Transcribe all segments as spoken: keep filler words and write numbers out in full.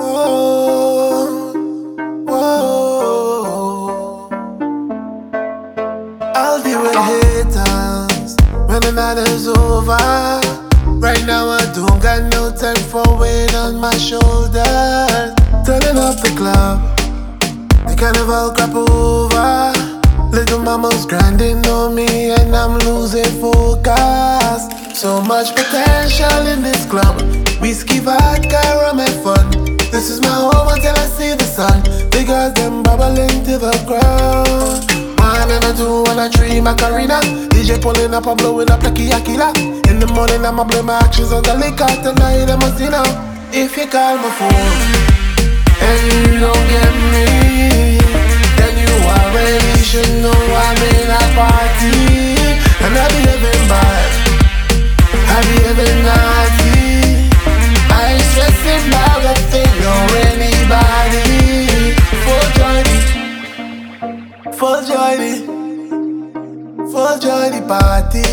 Whoa, whoa. I'll deal with haters when the night is over. Right now I don't got no time for weight on my shoulders. Turning up the club, the carnival crap over. Little mama's grinding on me and I'm losing focus. So much potential in this club. Whiskey, vodka, rum and fun. This is my home until I see the sun. The girls them bubbling to the ground. One and a two and a three Macarena. D J pulling up and blowing up like a killer. In the morning I'ma blame my actions on the liquor. Tonight I'ma see now. If you call my phone and you don't get me, then you already should know I'm in a party. And I be living bad, I be living naughty. I ain't stressing about a thing or anybody. Full joy, the, full joy, the, full joy the party.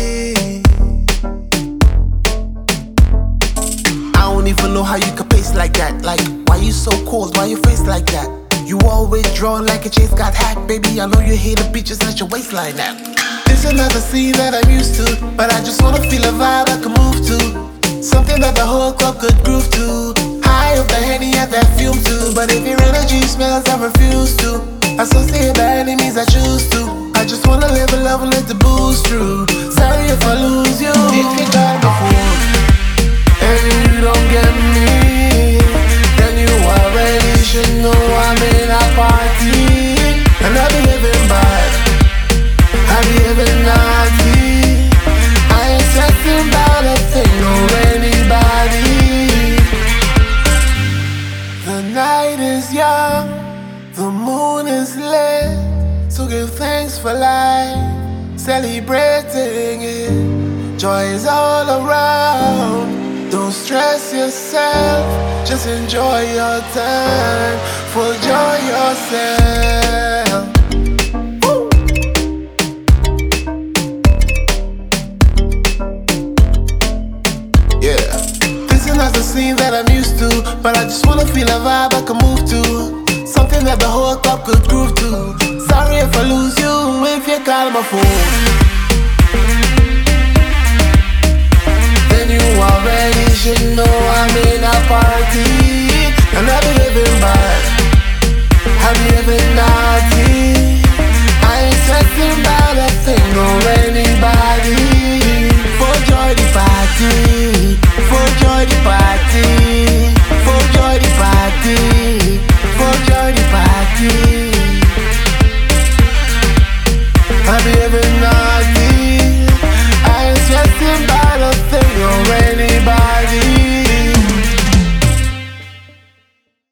I don't even know how you could pace like that. Like, why you so cold? Why your face like that? You always draw like a chase got hacked, baby. I know you hate the bitches at your waistline now. This another scene that I'm used to, but I just wanna feel a vibe I can move to. Something that the whole club could groove to. High up the Henny at that fume too. But if your energy smells, I refuse to associate the enemies I choose to. I just wanna live a love and let the booze through. Sorry if I lose you. If you got the phone and you don't get me, then you already should know I'm in a party. And I be living bad, I be living naughty. I ain't stressing about a thing or anybody. The night is young, the moon is lit. So give thanks for life, celebrating it. Joy is all around. Don't stress yourself, just enjoy your time. Full joy yourself. Woo! Yeah, this is not the scene that I'm used to, but I just wanna feel a vibe I can move to. Something that the whole club could groove to. Sorry if I lose you if you call my phone. Then you already should know I'm in a party. And I be living bad, I be living naughty. I ain't stressing about a thing or anybody. Full joy the party, full joy the party, full joy the party, full joy the party. I be living